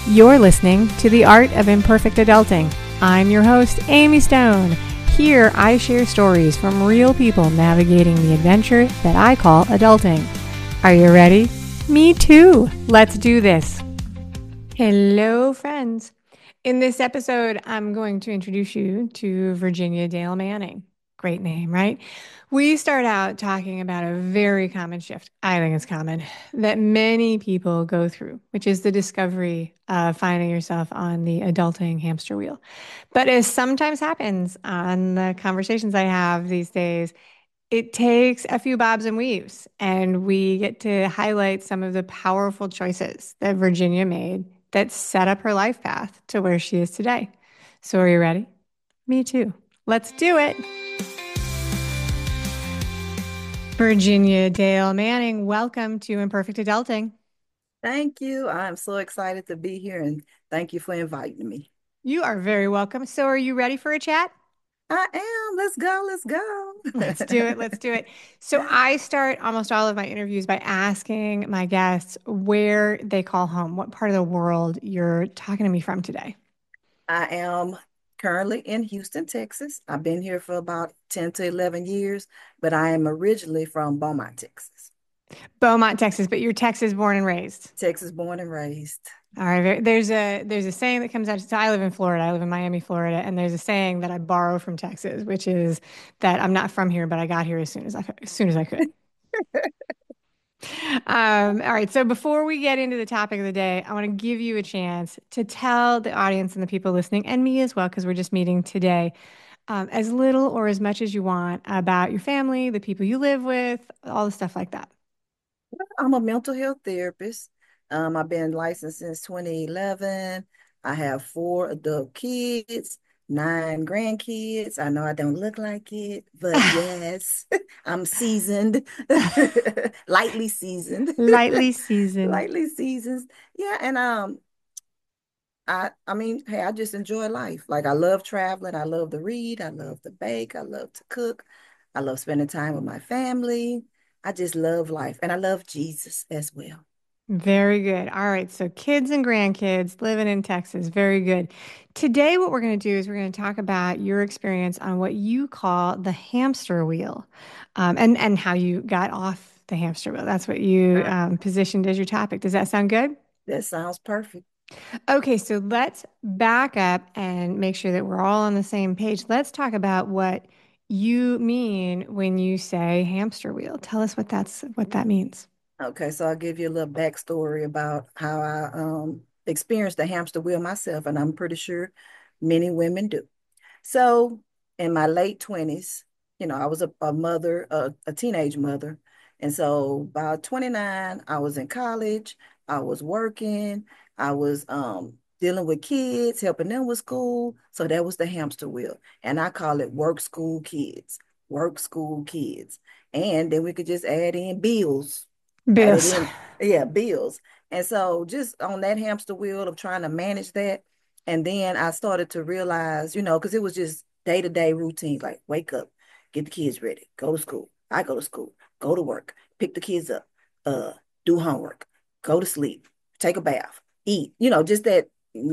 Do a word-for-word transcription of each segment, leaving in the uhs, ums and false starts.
You're listening to The Art of Imperfect Adulting. I'm your host, Amy Stone. Here, I share stories from real people navigating the adventure that I call adulting. Are you ready? Me too. Let's do this. Hello, friends. In this episode, I'm going to introduce you to Virginia Dale Manning. Great name, right? We start out talking about a very common shift, I think it's common, that many people go through, which is the discovery of finding yourself on the adulting hamster wheel. But as sometimes happens on the conversations I have these days, it takes a few bobs and weaves, and we get to highlight some of the powerful choices that Virginia made that set up her life path to where she is today. So, are you ready? Me too. Let's do it. Virginia Dale Manning, welcome to Imperfect Adulting. Thank you. I'm so excited to be here and thank you for inviting me. You are very welcome. So, are you ready for a chat? I am. Let's go. Let's Let's do it. go. Let's do it. So, I start almost all of my interviews by asking my guests where they call home, what part of the world you're talking to me from today. I am currently in Houston, Texas. I've been here for about ten to eleven years, but I am originally from Beaumont, Texas. Beaumont, Texas, but you're Texas born and raised. Texas born and raised. All right. There's a there's a saying that comes out. So I live in Florida. I live in Miami, Florida, and there's a saying that I borrow from Texas, which is that I'm not from here, but I got here as soon as I as soon as I could. Um, all right. So before we get into the topic of the day, I want to give you a chance to tell the audience and the people listening, and me as well, because we're just meeting today, um, as little or as much as you want about your family, the people you live with, all the stuff like that. I'm a mental health therapist. Um, I've been licensed since twenty eleven. I have four adult kids, nine grandkids. I know I don't look like it, but yes, I'm seasoned, lightly seasoned, Lightly seasoned. lightly seasoned. Yeah, and um, I I mean, hey, I just enjoy life. Like I love traveling. I love to read. I love to bake. I love to cook. I love spending time with my family. I just love life, and I love Jesus as well. Very good. All right. So, kids and grandkids living in Texas. Very good. Today, what we're going to do is we're going to talk about your experience on what you call the hamster wheel, um, and, and how you got off the hamster wheel. That's what you Uh, um, positioned as your topic. Does that sound good? that sounds perfect. Okay. So, let's back up and make sure that we're all on the same page. Let's talk about what you mean when you say hamster wheel. Tell us what that's what that means. Okay, so I'll give you a little backstory about how I um experienced the hamster wheel myself, and I'm pretty sure many women do. So in my late twenties, you know, I was a, a mother, a, a teenage mother. And so by twenty-nine, I was in college, I was working, I was um dealing with kids, helping them with school. So that was the hamster wheel. And I call it work school kids, work school kids. And then we could just add in bills, add it Bills. in, yeah, bills. And so just on that hamster wheel of trying to manage that. And then I started to realize, you know, because it was just day to day routines like wake up, get the kids ready, go to school. I go to school, go to work, pick the kids up, uh, do homework, go to sleep, take a bath, eat, you know, just that,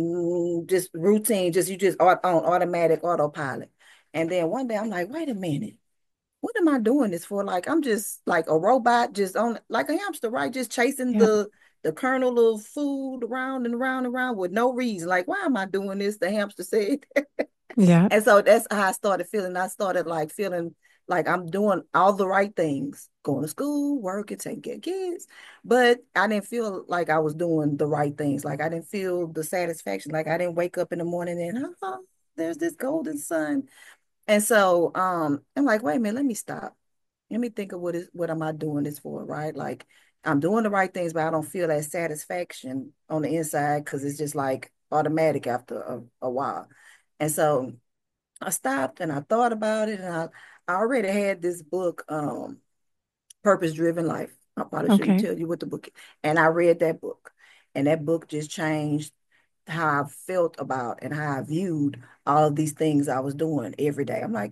mm, just routine, just you just on automatic autopilot. And then one day I'm like, wait a minute, what am I doing this for? Like I'm just like a robot, just on like a hamster, right? Just chasing Yep. the the kernel of food around and around and around with no reason. Like, why am I doing this? The hamster said. Yep. And so that's how I started feeling. I started like feeling like I'm doing all the right things, going to school, working, taking care of kids. But I didn't feel like I was doing the right things. Like I didn't feel the satisfaction. Like I didn't wake up in the morning and oh, there's this golden sun. And so um, I'm like, wait a minute, let me stop. Let me think of what is what am I doing this for, right? Like I'm doing the right things, but I don't feel that satisfaction on the inside because it's just like automatic after a, a while. And so I stopped and I thought about it, and I, I already had this book, um, Purpose Driven Life. I probably shouldn't Okay. tell you what the book is. And I read that book, and that book just changed how I felt about and how I viewed all of these things I was doing every day. I'm like,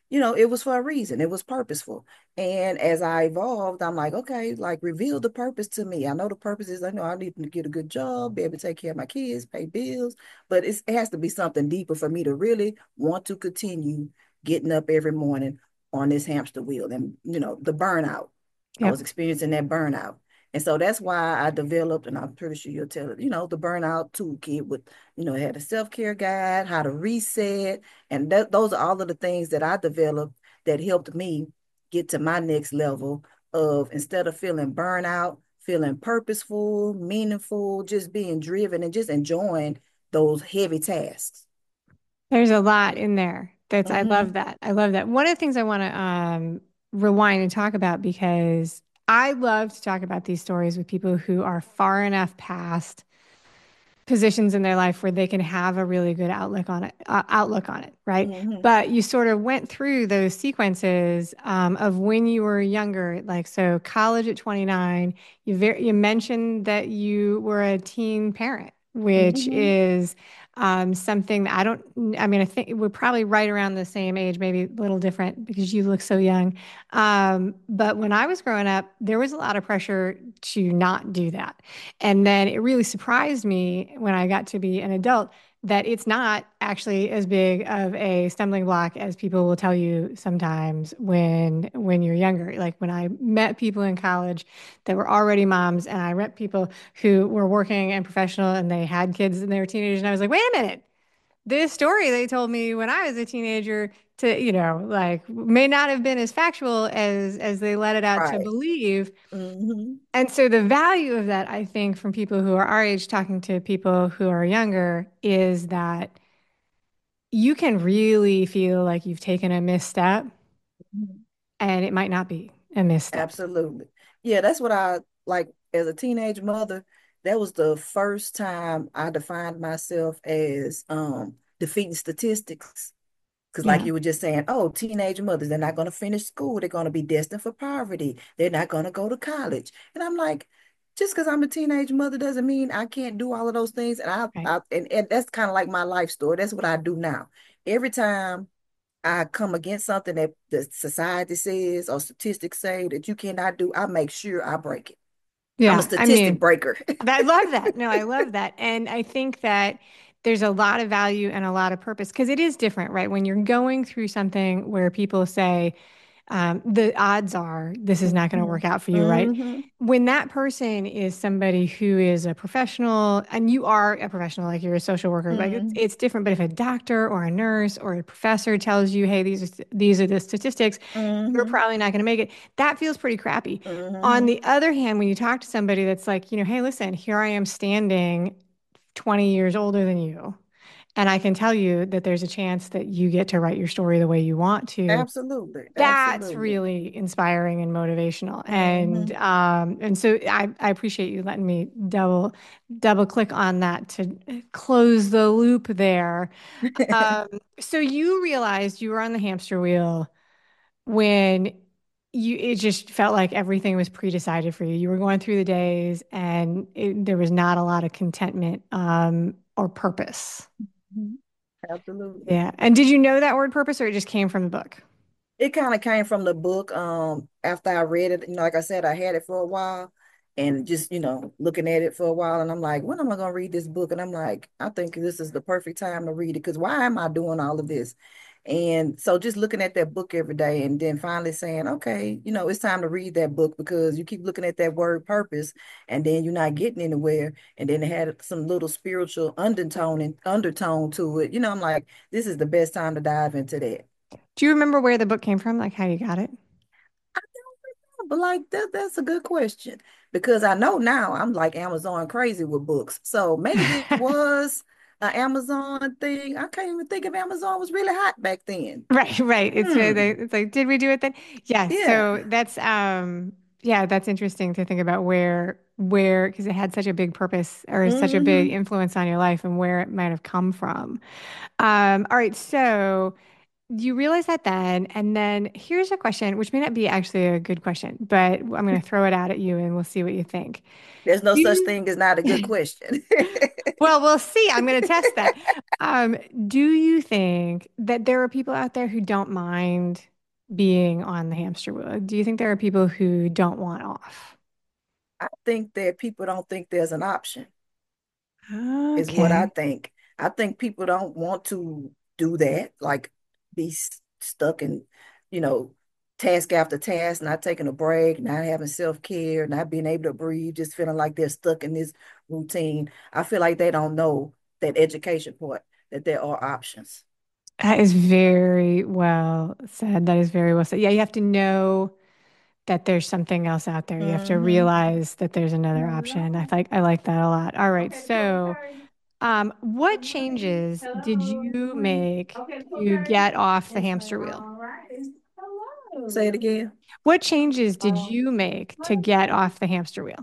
you know, it was for a reason. It was purposeful. And as I evolved, I'm like, okay, like reveal the purpose to me. I know the purpose is I know I need to get a good job, be able to take care of my kids, pay bills, but it's, it has to be something deeper for me to really want to continue getting up every morning on this hamster wheel and, you know, the burnout. I was Yep. experiencing that burnout. And so that's why I developed, and I'm pretty sure you'll tell it, you know, the burnout toolkit with, you know, it had a self-care guide, how to reset. And that, those are all of the things that I developed that helped me get to my next level of instead of feeling burnout, feeling purposeful, meaningful, just being driven and just enjoying those heavy tasks. There's a lot in there. That's I love Mm-hmm. that. I love that. One of the things I want to um, rewind and talk about because I love to talk about these stories with people who are far enough past positions in their life where they can have a really good outlook on it, uh, outlook on it, right? Mm-hmm. But you sort of went through those sequences um, of when you were younger, like so college at twenty-nine, you ver you mentioned that you were a teen parent, which Mm-hmm. is um, something that I don't, I mean, I think we're probably right around the same age, maybe a little different because you look so young. Um, but when I was growing up, there was a lot of pressure to not do that. And then it really surprised me when I got to be an adult that it's not actually as big of a stumbling block as people will tell you sometimes when when you're younger. Like when I met people in college that were already moms, and I met people who were working and professional and they had kids and they were teenagers, and I was like, wait a minute, this story they told me when I was a teenager to, you know, like may not have been as factual as as they let it out to Right. believe. Mm-hmm. And so the value of that, I think, from people who are our age talking to people who are younger is that you can really feel like you've taken a misstep and it might not be a misstep. Absolutely. Yeah, that's what I like as a teenage mother. That was the first time I defined myself as um defeating statistics. Because, like Yeah. you were just saying, oh, teenage mothers, they're not going to finish school. They're going to be destined for poverty. They're not going to go to college. And I'm like, just because I'm a teenage mother doesn't mean I can't do all of those things. And I, Right. I and, and that's kind of like my life story. That's what I do now. Every time I come against something that the society says or statistics say that you cannot do, I make sure I break it. I'm a Yeah. I statistic mean, breaker. I love that. No, I love that. And I think that there's a lot of value and a lot of purpose because it is different, right? When you're going through something where people say, um, the odds are this is not going to Hmm. work out for you, right? Hmm. When that person is somebody who is a professional, and you are a professional, like you're a social worker, like it's, Hmm. it's different. But if a doctor or a nurse or a professor tells you, "Hey, these are these are the statistics," you're Hmm. probably not going to make it. That feels pretty crappy. On Hmm. the other hand, when you talk to somebody that's like, you know, "Hey, listen, here I am standing twenty years older than you, and I can tell you that there's a chance that you get to write your story the way you want to." Absolutely. That's Absolutely. really inspiring and motivational. And Hmm. um, and so I, I appreciate you letting me double double click on that to close the loop there. Um, so you realized you were on the hamster wheel when you it just felt like everything was pre-decided for you. You were going through the days and it, there was not a lot of contentment um, or purpose. Absolutely. Yeah. And did you know that word purpose or it just came from the book? It kind of came from the book. Um, after I read it, you know, like I said, I had it for a while and just, you know, looking at it for a while. And I'm like, when am I going to read this book? And I'm like, I think this is the perfect time to read it because why am I doing all of this? And so just looking at that book every day and then finally saying, okay, you know, it's time to read that book because you keep looking at that word purpose and then you're not getting anywhere. And then it had some little spiritual undertone and undertone to it. You know, I'm like, this is the best time to dive into that. Do you remember where the book came from? Like how you got it? But like that, that's a good question because I know now I'm like Amazon crazy with books. So maybe this was an Amazon thing. I can't even think if Amazon was really hot back then. Right, right. It's uh, Hmm. they- it's like, did we do it then? Yes. Yeah. So that's um yeah, that's interesting to think about where where because it had such a big purpose or such a big Hmm. influence on your life and where it might have come from. Um, all right, so you realize that then, and then here's a question, which may not be actually a good question, but I'm going to throw it out at you and we'll see what you think. There's no Do such you, thing as not a good question. well, we'll see. I'm going to test that. Um, do you think that there are people out there who don't mind being on the hamster wheel? Do you think there are people who don't want off? I think that people don't think there's an option, is what I Okay. think. I think people don't want to do that, like be s- stuck in, you know, task after task, not taking a break, not having self-care, not being able to breathe, just feeling like they're stuck in this routine. I feel like they don't know that education part, that there are options. That is very well said. That is very well said. Yeah, you have to know that there's something else out there. You have to Mm-hmm. realize that there's another option. I like I like that a lot. All right. So, um, what changes did you make to get off the hamster wheel? Say it again. What changes did you make to get off the hamster wheel?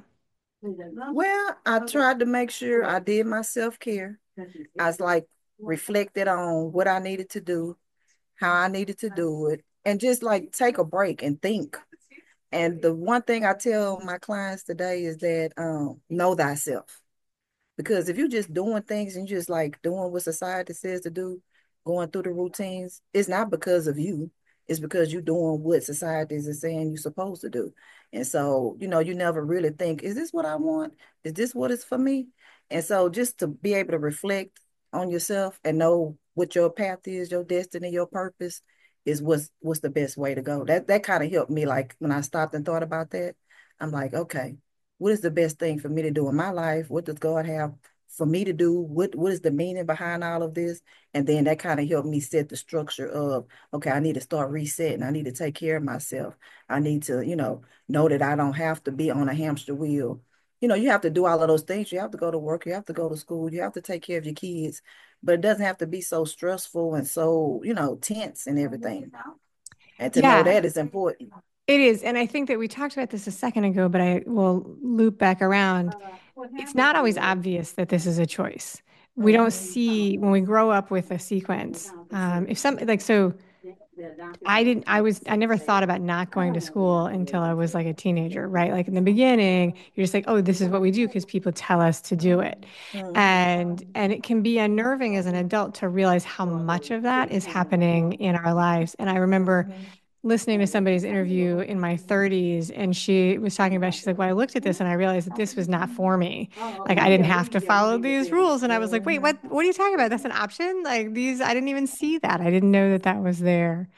Well, I tried to make sure I did my self-care. I was like reflected on what I needed to do, how I needed to do it, and just like take a break and think. And the one thing I tell my clients today is that um, know thyself. Because if you're just doing things and just like doing what society says to do, going through the routines, it's not because of you. It's because you're doing what society is saying you're supposed to do. And so, you know, you never really think, is this what I want? Is this what is for me? And so just to be able to reflect on yourself and know what your path is, your destiny, your purpose is what's what's the best way to go. That that kind of helped me. Like when I stopped and thought about that, I'm like, okay, what is the best thing for me to do in my life? What does God have for me to do? What what is the meaning behind all of this? And then that kind of helped me set the structure of, okay, I need to start resetting. I need to take care of myself. I need to, you know, know that I don't have to be on a hamster wheel. You know, you have to do all of those things. You have to go to work, you have to go to school, you have to take care of your kids, but it doesn't have to be so stressful and so, you know, tense and everything. And to know Yeah, that is important. it is. And I think that we talked about this a second ago, but I will loop back around. It's not always obvious that this is a choice. We don't see when we grow up with a sequence. Um, if some like so I didn't, I was, I never thought about not going to school until I was like a teenager, right? Like in the beginning, you're just like, oh, this is what we do because people tell us to do it. Mhm. And, and it can be unnerving as an adult to realize how much of that is happening in our lives. And I remember Mhm. listening to somebody's interview in my thirties, and she was talking about, she's like, well, I looked at this and I realized that this was not for me. Like I didn't have to follow these rules. And I was like, wait, what, what are you talking about? That's an option? Like these, I didn't even see that. I didn't know that that was there.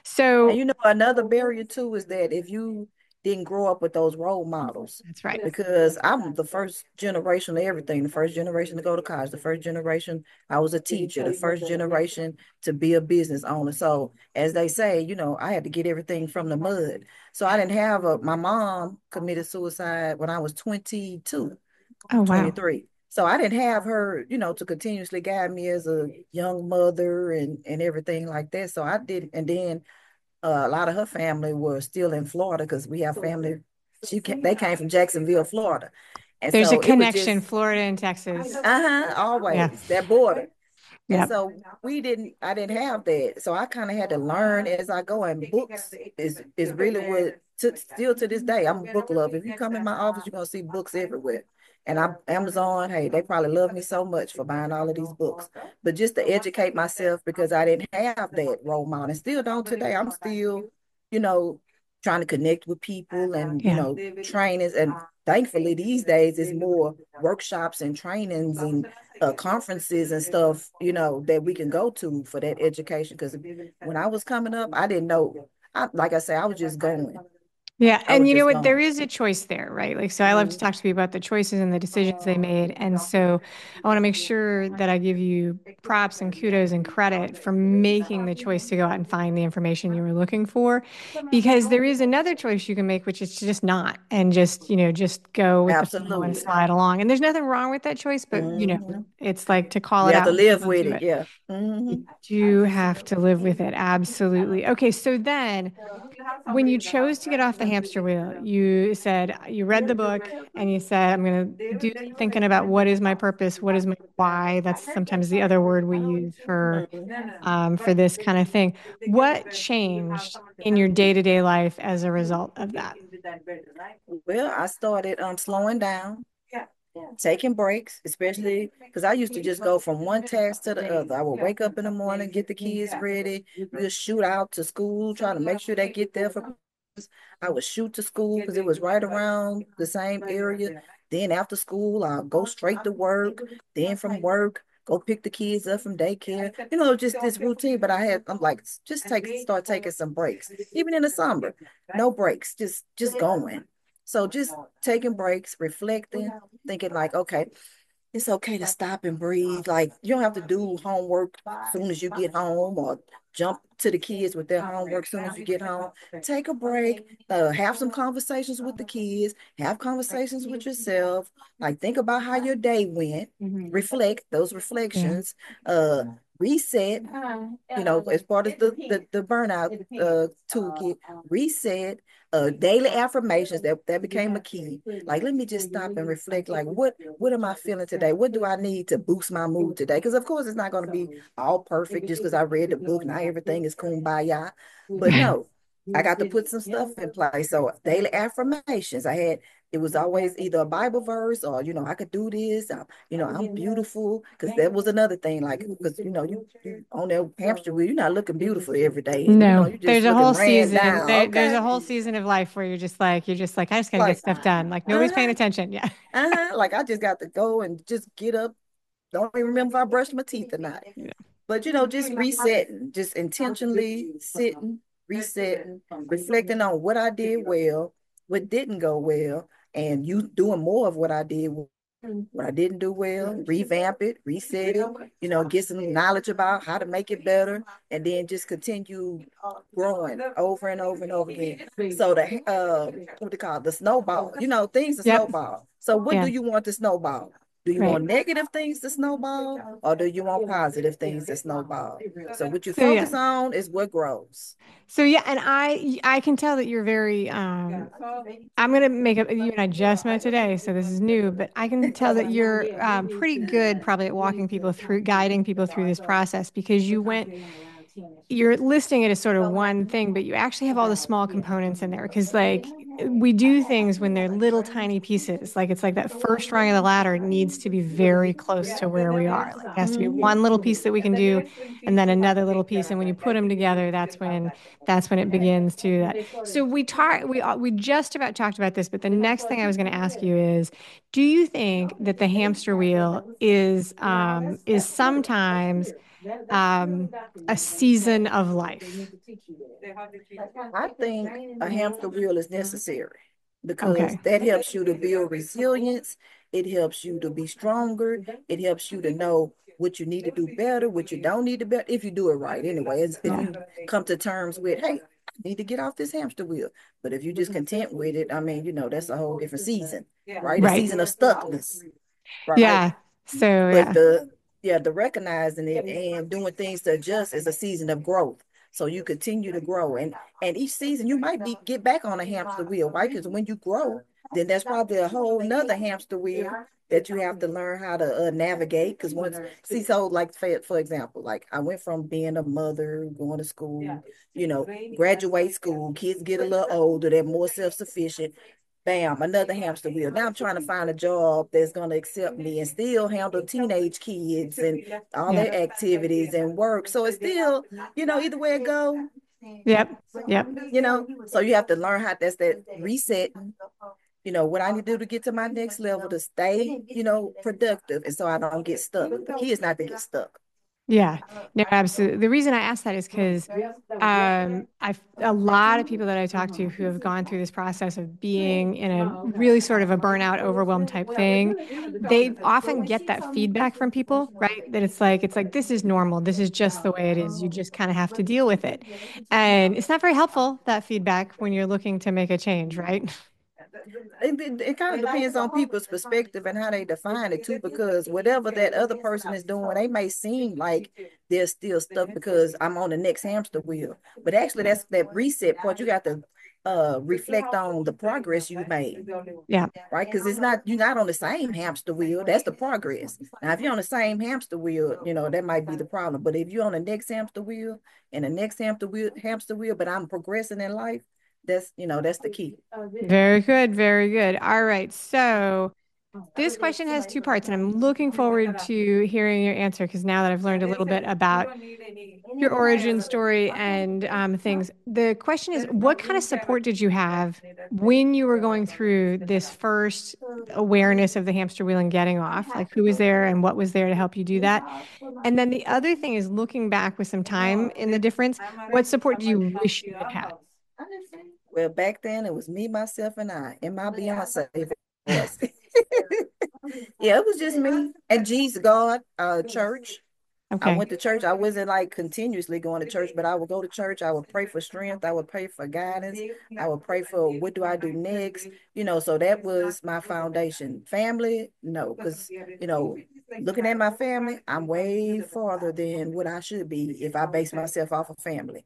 And So you know, another barrier too is that if you didn't grow up with those role models, that's right. because I'm the first generation of everything, the first generation to go to college, the first generation I was a teacher, the first generation to be a business owner. So as they say, you know, I had to get everything from the mud. So I didn't have a, my mom committed suicide when I was twenty-two, Oh, wow. twenty-three. So I didn't have her, you know, to continuously guide me as a young mother and and everything like that. So I did, and then uh, a lot of her family were still in Florida because we have family. She came, they came from Jacksonville, Florida, and There's a so it was connection, just Florida and Texas. uh-huh, Yeah. always that border. And Yep. so we didn't, I didn't have that. So I kind of had to learn as I go. And books is is really what to, still to this day, I'm a book lover. If you come in my office, you're gonna see books everywhere. And I Amazon, hey, they probably love me so much for buying all of these books. But just to educate myself because I didn't have that role model and still don't today. I'm still, you know, trying to connect with people and, you Yeah. know, trainings. And thankfully these days it's more workshops and trainings and uh, conferences and stuff, you know, that we can go to for that education. Because when I was coming up, I didn't know. I, like I say, I was just going. Yeah. I And was you know just what? There going. is a choice there, right? Like, so I love to Mm-hmm. talk to people about the choices and the decisions they made. And so I want to make sure that I give you props and kudos and credit for making the choice to go out and find the information you were looking for. Because there is another choice you can make, which is to just not and just, you know, just go with the flow and Absolutely. slide along. And there's nothing wrong with that choice, but, you know, Mm-hmm. it's like to call You it have out to when live people with do it. it. Yeah. You Mm-hmm. do have to live with it. Absolutely. Okay. So then, when you chose to get off the hamster wheel, you said you read the book and you said, I'm going to do some thinking about what is my purpose, what is my why. That's sometimes the other word we use for um, for this kind of thing. What changed in your day-to-day life as a result of that? Well, I started um slowing down. taking breaks, especially because I used to just go from one task to the other. I would wake up in the morning, get the kids ready, just shoot out to school, trying to make sure they get there for. I would shoot to school because it was right around the same area. Then after school, I'll go straight to work. Then from work, go pick the kids up from daycare. You know, just this routine. But I had, I'm like, just take, start taking some breaks. Even in the summer, no breaks, just just going. So just taking breaks, reflecting, thinking like, okay, it's okay to stop and breathe. Like you don't have to do homework as soon as you get home or jump to the kids with their homework as soon as you get home. Take a break, uh, have some conversations with the kids, have conversations with yourself. Like think about how your day went, reflect those Yeah. reflections, uh, reset, you know, as part of the, the, the burnout uh, toolkit, reset, uh, daily affirmations that, that became a key. Like, let me just stop and reflect. Like, what what am I feeling today? What do I need to boost my mood today? Because of course it's not going to be all perfect just because I read the book. Not everything is kumbaya, but no, I got to put some stuff in place. So daily affirmations. I had it was always either a Bible verse or you know I could do this. I, you know I'm beautiful because that was another thing. Like because you know you, you on that hamster wheel, you're not looking beautiful every day, and you know No, you're just there's a looking whole ran season. down. There, there's Okay, a whole season of life where you're just like, you're just like, I just gotta get like stuff done. Like uh nobody's paying huh, attention. Yeah. uh huh. Like I just got to go and just get up. Don't even remember if I brushed my teeth or not. But you know, just resetting, just intentionally sitting, resetting, reflecting on what I did well, what didn't go well, and you doing more of what I did, what I didn't do well, revamp it, reset it, you know, get some knowledge about how to make it better, and then just continue growing over and over and over again. So the uh what do you call it? The snowball, you know, things to Yep. snowball. So what do Yeah. you want to snowball? Do you Right. want negative things to snowball or do you want positive things to snowball? So what you So yeah. focus on is what grows. So yeah, and I I can tell that you're very um I'm gonna make a you and I just met today, so this is new, but I can tell that you're um, pretty good probably at walking people through, guiding people through this process because you went you're listing it as sort of one thing, but you actually have all the small components in there because like we do things when they're little tiny pieces. Like it's like that first rung of the ladder needs to be very close to where we are. Like it has to be one little piece that we can do and then another little piece. And when you put them together, that's when that's when it begins to do that. So we talked we uh, we just about talked about this, but the next thing I was going to ask you is, do you think that the hamster wheel is um is sometimes um, a season of life. I think a hamster wheel is necessary because Okay. that helps you to build resilience. It helps you to be stronger. It helps you to know what you need to do better, what you don't need to better, if you do it right. Anyway, if Yeah. you come to terms with, hey, I need to get off this hamster wheel. But if you're just content with it, I mean, you know, that's a whole different season, right? A Right. season of stuckness, right? Yeah. So But yeah. the yeah, the recognizing it and doing things to adjust is a season of growth. So you continue to grow, and and each season you might be get back on a hamster wheel, right? Because when you grow, then that's probably a whole nother hamster wheel that you have to learn how to uh, navigate. Because once see, so like for, for example, like I went from being a mother, going to school, you know, graduate school, kids get a little older, they're more self sufficient. Bam, another hamster wheel. Now I'm trying to find a job that's going to accept me and still handle teenage kids and all Yeah. their activities and work. So it's still, you know, either way it go, Yep. Yep. you know, so you have to learn how that's that reset, you know, what I need to do to get to my next level to stay, you know, productive. And so I don't get stuck. The key is not to get stuck. Yeah. No, absolutely. The reason I asked that is because um, I've a lot of people that I talk to who have gone through this process of being in a really sort of a burnout, overwhelmed type thing. They often get that feedback from people, right? That it's like it's like this is normal. This is just the way it is. You just kind of have to deal with it. And it's not very helpful, that feedback, when you're looking to make a change, right? It, it, it kind of depends on people's perspective and how they define it too, because whatever that other person is doing, they may seem like they're still stuck because I'm on the next hamster wheel. But actually, that's that reset point. You got to uh reflect on the progress you made, Yeah. right? Because it's not you're not on the same hamster wheel. That's the progress. Now, if you're on the same hamster wheel, you know that might be the problem. But if you're on the next hamster wheel and the next hamster wheel, hamster wheel, but I'm progressing in life, that's you know that's the key. Very good. Very good. All right. So. This question has two parts, and I'm looking forward to hearing your answer because now that I've learned a little bit about your origin story and um, things, the question is, what kind of support did you have when you were going through this first awareness of the hamster wheel and getting off? Like, who was there and what was there to help you do that? And then the other thing is looking back with some time in the difference, what support do you wish you had Well, back then it was me, myself, and I in my Beyonce voice. Yeah, it was just me and Jesus, God, uh, church. had? I Okay. went to church. I wasn't like continuously going to church, but I would go to church. I would pray for strength. I would pray for guidance. I would pray for what do I do next? You know, so that was my foundation. Family, no, because, you know, looking at my family, I'm way farther than what I should be if I base myself off of family.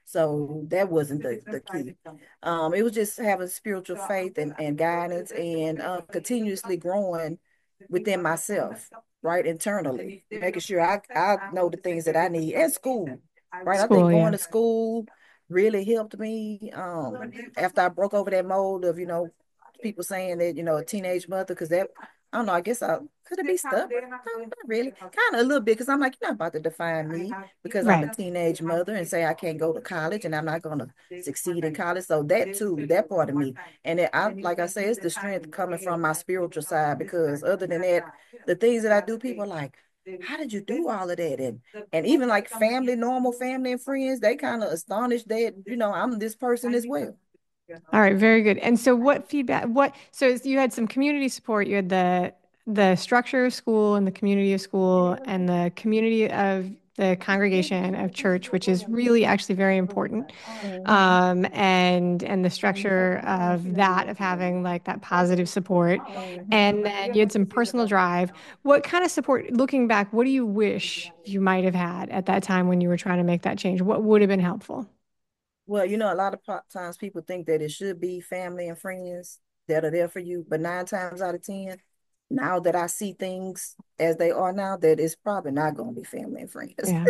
So that wasn't the, the key. Um, it was just having spiritual faith and, and guidance and uh, continuously growing within myself, right, internally, making sure I, I know the things that I need at school, right? I think School, going yeah. to school really helped me um, after I broke over that mold of, you know, people saying that, you know, a teenage mother, because that, I don't know, I guess I could it be stuck? No, not really. Kind of a little bit, because I'm like, you're not about to define me because I'm a Right. teenage mother and say I can't go to college and I'm not going to succeed in college. So that too, that part of me. And it, I, like I say, it's the strength coming from my spiritual side, because other than that, the things that I do, people are like, how did you do all of that? And and even like family, normal family and friends, they kind of astonished that, you know, I'm this person as well. All right, very good. And so what feedback, what, so you had some community support, you had the the structure of school and the community of school and the community of the congregation of church, which is really actually very important. Mhm. Um, and and the structure of that, of having like that positive support. And then you had some personal drive. What kind of support, looking back, what do you wish you might have had at that time when you were trying to make that change? What would have been helpful? Well, you know, a lot of po- times people think that it should be family and friends that are there for you, but nine times out of ten, now that I see things as they are now, that it's probably not going to be family and friends. Yeah.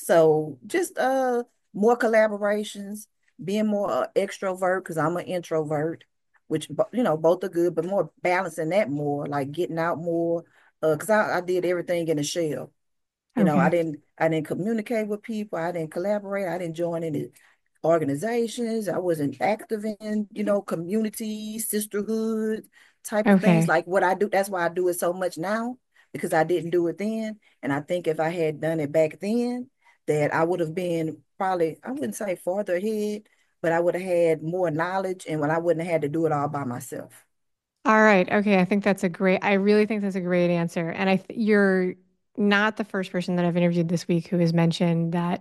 So just uh more collaborations, being more uh, extrovert because I'm an introvert, which bo- you know both are good, but more balancing that more, like getting out more. Uh, because I, I did everything in a shell. You know, I Okay. didn't I didn't communicate with people. I didn't collaborate. I didn't join any organizations. I wasn't active in, you know, community, sisterhood type of things Okay. like what I do. That's why I do it so much now, because I didn't do it then. And I think if I had done it back then, that I would have been probably, I wouldn't say farther ahead, but I would have had more knowledge and when I wouldn't have had to do it all by myself. All right. Okay. I think that's a great, I really think that's a great answer. And I, th you're not the first person that I've interviewed this week who has mentioned that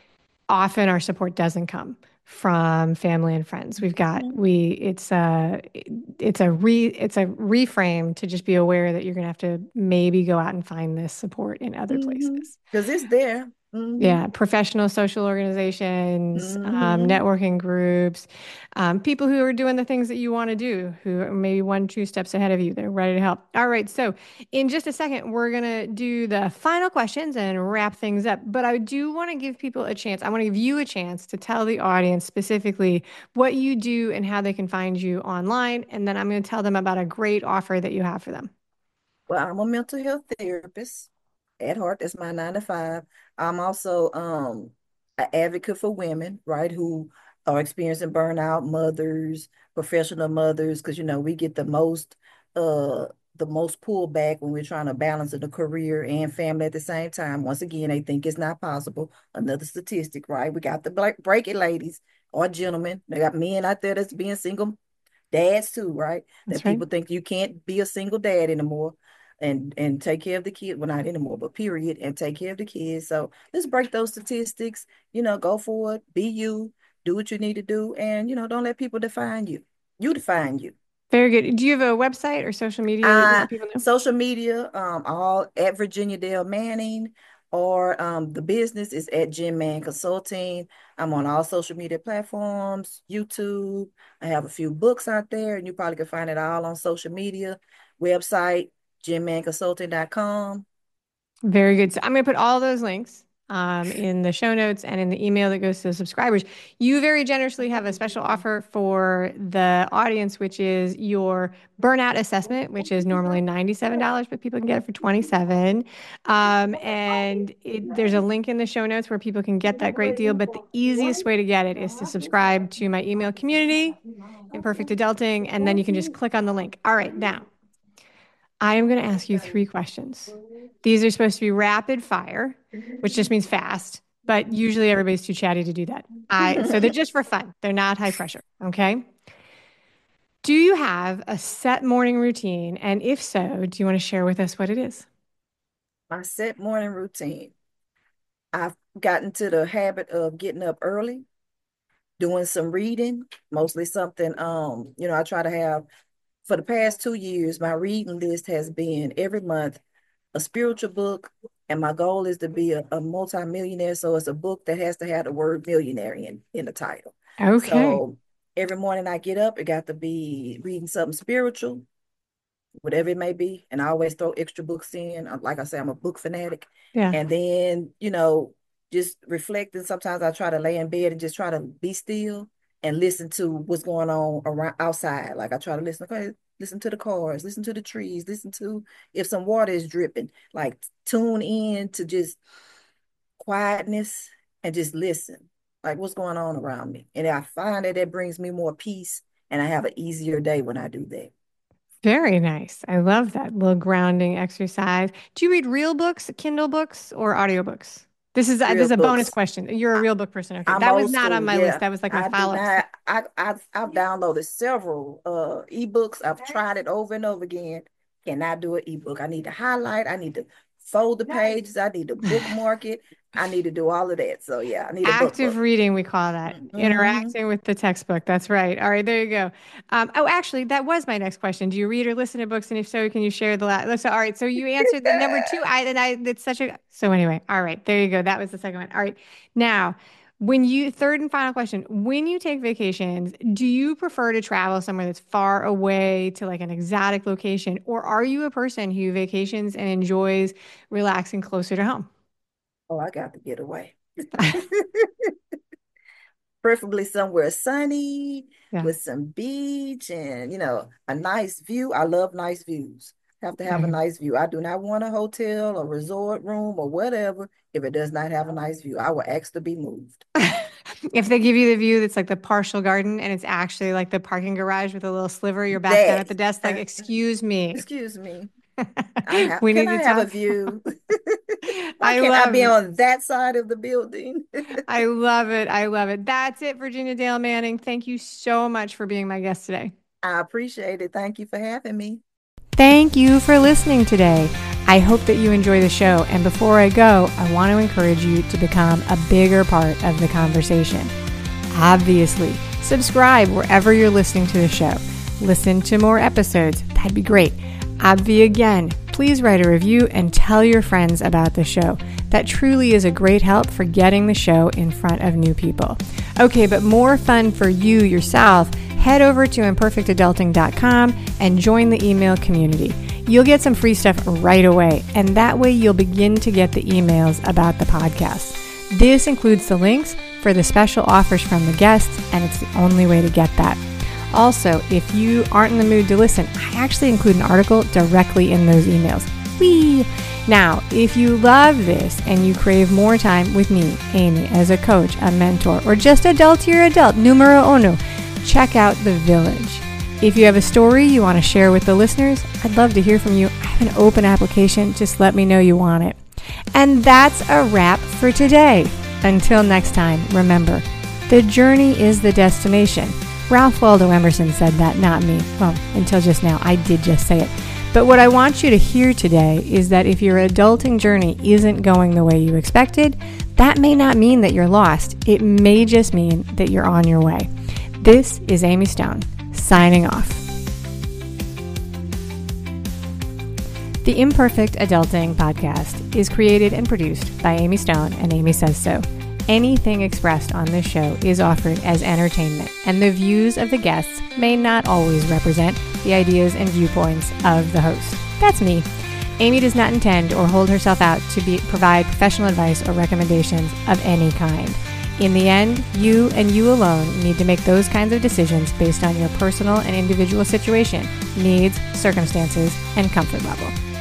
often our support doesn't come from family and friends. We've got, Mhm. we, it's a, it's a re, it's a reframe to just be aware that you're going to have to maybe go out and find this support in other Mm-hmm. places. Because it's there. Mm-hmm. Yeah, professional social organizations, um, Mm-hmm. networking groups, um, people who are doing the things that you want to do, who are maybe one, two steps ahead of you. They're ready to help. All right, so in just a second, we're gonna do the final questions and wrap things up. But I do want to give people a chance. I want to give you a chance to tell the audience specifically what you do and how they can find you online, and then I'm going to tell them about a great offer that you have for them. Well, I'm a mental health therapist at heart. That's my nine to five. I'm also um an advocate for women, right, who are experiencing burnout, mothers, professional mothers, because you know we get the most uh the most pullback when we're trying to balance the career and family at the same time. Once again, they think it's not possible. Another statistic, right? We got the black break it ladies or gentlemen. They got men out there that's being single dads too, right? That That's right. people think you can't be a single dad anymore and and take care of the kid. Well, not anymore, but period, and take care of the kids. So let's break those statistics. You know, go for it. Be you. Do what you need to do, and you know, don't let people define you. You define you. Very good. Do you have a website or social media that you Uh, want people to know? social media, um, all at Virginia Dale Manning, or um, the business is at Jim Man Consulting. I'm on all social media platforms, YouTube. I have a few books out there, and you probably can find it all on social media. Website, jim man consulting dot com. Very good. So I'm going to put all those links um, in the show notes and in the email that goes to the subscribers. You very generously have a special offer for the audience, which is your burnout assessment, which is normally ninety-seven dollars, but people can get it for twenty-seven dollars. Um, and it, there's a link in the show notes where people can get that great deal. But the easiest way to get it is to subscribe to my email community, Imperfect Adulting, and then you can just click on the link. All right, now I am going to ask you three questions. These are supposed to be rapid fire, which just means fast, but usually everybody's too chatty to do that. I so they're just for fun. They're not high pressure, okay? Do you have a set morning routine? And if so, do you want to share with us what it is? My set morning routine. I've gotten to the habit of getting up early, doing some reading, mostly something, um, you know, I try to have, for the past two years, my reading list has been every month a spiritual book, and my goal is to be a, a multi-millionaire. So it's a book that has to have the word millionaire in, in the title. Okay. So every morning I get up, it got to be reading something spiritual, whatever it may be. And I always throw extra books in. Like I say, I'm a book fanatic. Yeah. And then, you know, just reflecting. Sometimes I try to lay in bed and just try to be still and listen to what's going on around outside. Like I try to listen, okay, listen to the cars, listen to the trees, listen to if some water is dripping, like tune in to just quietness and just listen, like what's going on around me. And I find that it brings me more peace and I have an easier day when I do that. Very nice. I love that little grounding exercise. Do you read real books, Kindle books, or audiobooks? This is uh, this Real is a bonus books. question. You're a real book person. Okay. I'm That was old not on school, my list. yeah. That was like my I do follow-up. not. I, I I've downloaded several uh ebooks. I've tried it over and over again. Cannot do an ebook. I need to highlight. I need to fold the pages. I need to bookmark it. I need to do all of that. So yeah, I need a book Active book. reading, we call that. Mm-hmm. Interacting with the textbook. That's right. All right, there you go. Um, oh, actually, that was my next question. Do you read or listen to books? And if so, can you share the last? So, all right. So you answered the number two. I and I. It's such a. So anyway, all right. There you go. That was the second one. All right. Now, when you third and final question, when you take vacations, do you prefer to travel somewhere that's far away to like an exotic location, or are you a person who vacations and enjoys relaxing closer to home? Oh, I got to get away. Preferably somewhere sunny Yeah. with some beach and, you know, a nice view. I love nice views. Have to have a Okay. nice view. I do not want a hotel, a resort room, or whatever if it does not have a nice view. I will ask to be moved. If they give you the view that's like the partial garden and it's actually like the parking garage with a little sliver, you're back down That, at the desk, like, excuse me. excuse me. I have, We can need I to have a talk. view? Why I can't I love be it. on that side of the building? I love it. I love it. That's it, Virginia Dale Manning. Thank you so much for being my guest today. I appreciate it. Thank you for having me. Thank you for listening today. I hope that you enjoy the show. And before I go, I want to encourage you to become a bigger part of the conversation. Obviously, subscribe wherever you're listening to the show. Listen to more episodes. That'd be great. Obvi again, please write a review and tell your friends about the show. That truly is a great help for getting the show in front of new people. Okay, but more fun for you yourself, head over to imperfect adulting dot com and join the email community. You'll get some free stuff right away, and that way you'll begin to get the emails about the podcast. This includes the links for the special offers from the guests, and it's the only way to get that. Also, if you aren't in the mood to listen, I actually include an article directly in those emails. Whee! Now, if you love this and you crave more time with me, Amy, as a coach, a mentor, or just adultier adult, numero uno, check out The Village. If you have a story you want to share with the listeners, I'd love to hear from you. I have an open application. Just let me know you want it. And that's a wrap for today. Until next time, remember, the journey is the destination. Ralph Waldo Emerson said that, not me. Well, until just now, I did just say it. But what I want you to hear today is that if your adulting journey isn't going the way you expected, that may not mean that you're lost. It may just mean that you're on your way. This is Amy Stone, signing off. The Imperfect Adulting Podcast is created and produced by Amy Stone and Amy Says So. Anything expressed on this show is offered as entertainment, and the views of the guests may not always represent the ideas and viewpoints of the host. That's me. Amy does not intend or hold herself out to be, provide professional advice or recommendations of any kind. In the end, you and you alone need to make those kinds of decisions based on your personal and individual situation, needs, circumstances, and comfort level.